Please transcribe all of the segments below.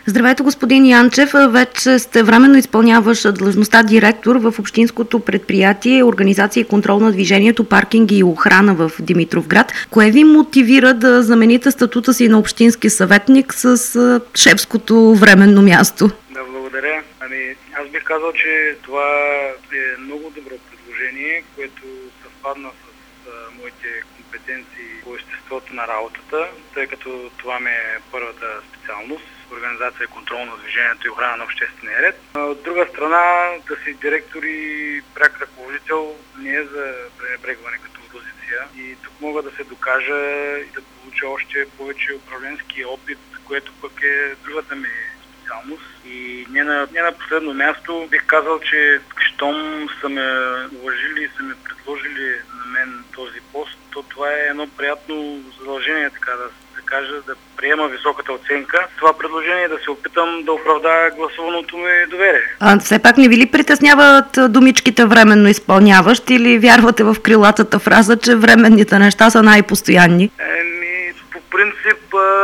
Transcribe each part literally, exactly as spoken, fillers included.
Здравейте, господин Янчев. Вече сте временно изпълняващ длъжността директор в Общинското предприятие Организация и контрол на движението, паркинги и охрана в Димитровград. Кое ви мотивира да замените статута си на общински съветник с шефското временно място? Да, благодаря. Ами, аз бих казал, че това е много добро предложение, което съвпадна с а, моите компетенции по естеството на работата, тъй като това ми е първата специалност – организация и контрол на движението и охрана на обществения ред. От друга страна, да си директор и пряк ръководител не е за пренебрегване като позиция. И тук мога да се докажа и да получа още повече управленски опит, което пък е другата ми специалност. И не на, не на последно място бих казал, че щом са ме уважили и са ме предложили на мен този пост, то това е едно приятно задължение, така да се каже, да приема високата оценка. Това предложение е да се опитам да оправдая гласуваното ми доверие. А все пак не ви ли притесняват думичките временно изпълняващ или вярвате в крилатата фраза, че временните неща са най-постоянни? Еми, по принцип,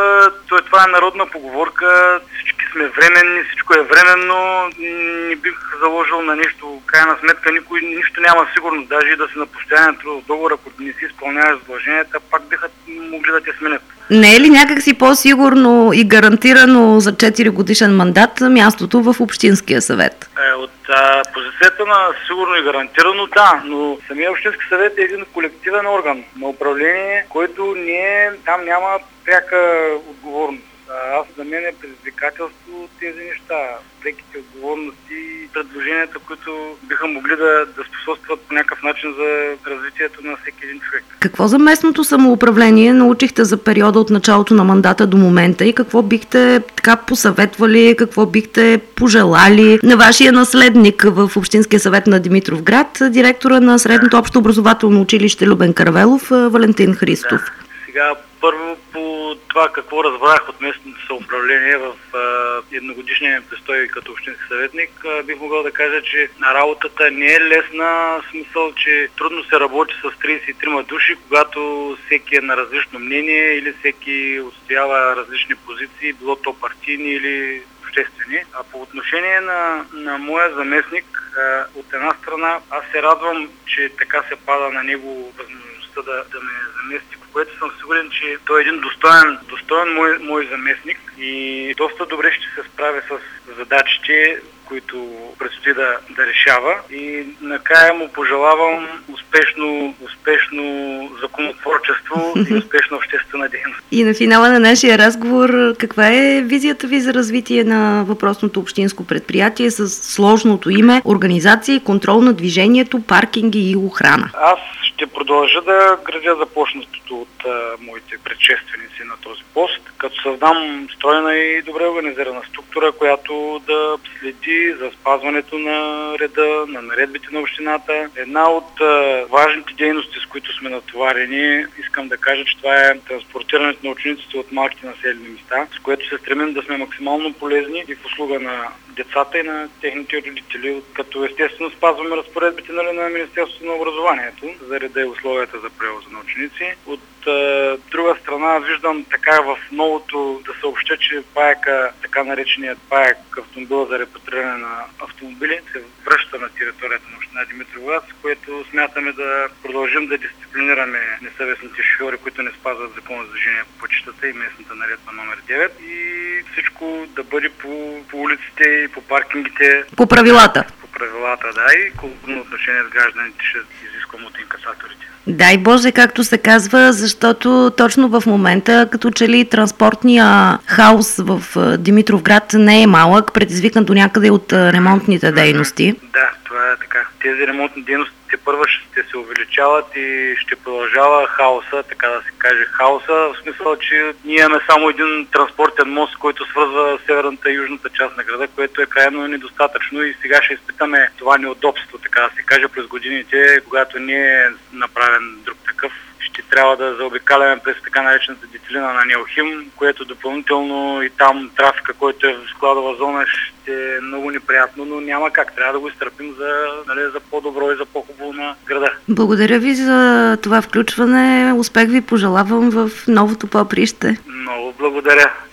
това е народна поговорка. Всички сме временни, всичко е временно. Не бих заложил на нещо. Крайна сметка никой нищо няма сигурно. Даже и да си на постоянен трудов договор, ако не си изпълняваш задълженията, пак биха могли да те сменят. Не е ли някакси по-сигурно и гарантирано за четири годишен мандат мястото в Общинския съвет? Е, от а, позицията на сигурно и гарантирано, да, но самия Общински съвет е един колективен орган на управление, който не е, там няма пряка отговорност. Аз за мен е предизвикателство тези неща, преките отговорности и предложенията, които биха могли да, да способстват по някакъв начин за развитието на всеки един човек. Какво за местното самоуправление научихте за периода от началото на мандата до момента и какво бихте така посъветвали, какво бихте пожелали на вашия наследник в Общинския съвет на Димитровград, директора на Средното общо образователно училище Любен Каравелов, Валентин Христов? Да. Сега първо по това какво разбрах от местното самоуправление в а, едногодишния ми престой като общински съветник, а, бих могъл да кажа, че на работата не е лесна, в смисъл, че трудно се работи с тридесет и трима души, когато всеки е на различно мнение или всеки отстоява различни позиции, било то партийни или обществени. А по отношение на, на моя заместник, а, от една страна аз се радвам, че така се пада на него възможността да, да ме замести, което съм сигурен, че той е един достоен, достоен мой, мой заместник и доста добре ще се справя с задачите, които предстои да, да решава. И накрая му пожелавам успешно, успешно законотворчество и успешна обществена дейност. И на финала на нашия разговор, каква е визията ви за развитие на въпросното общинско предприятие с сложното име Организация и контрол на движението, паркинги и охрана? Аз ще продължа да градя започнатото от а, моите предшественици на този пост, като създам стройна и добре организирана структура, която да следи за спазването на реда, на наредбите на общината. Една от а, важните дейности, с които сме натоварени, искам да кажа, че това е транспортирането на учениците от малките населени места, с което се стремим да сме максимално полезни и в услуга на децата и на техните родители, като естествено спазваме разпоредбите, нали, на Министерството на образованието за реда и условията за превоза на ученици. От е, друга страна виждам така в новото да съобща, че паяка, така нареченият паяк автомобила за репатриране на автомобили се връща на територията на община Димитровград, с което смятаме да продължим да дисциплинираме несъвестните шофьори, които не спазват закона за движение по пътищата и местната наредба номер девет, и всичко да бъде по, по улиците и по паркингите. По правилата. По правилата, да, и културно отношение с гражданите ще изисквам от инкасаторите. Дай Боже, както се казва, защото точно в момента, като че ли транспортния хаос в Димитровград не е малък, предизвикан до някъде от ремонтните дейности. Да, това е така. Тези ремонтни дейности те първо ще се увеличават и ще продължава хаоса, така да се каже хаоса, в смисъл, че ние имаме само един транспортен мост, който свързва северната и южната част на града, което е крайно недостатъчно и сега ще изпитаме това неудобство, така да се каже, през годините, когато не е направен друг такъв. Ще трябва да заобикаляме през така наречената детелина на Неохим, което допълнително и там трафика, който е в складова зона, ще е много неприятно, но няма как. Трябва да го изтърпим за, нали, за по-добро и за по-хубаво на града. Благодаря ви за това включване. Успех ви пожелавам в новото поприще. Много благодаря.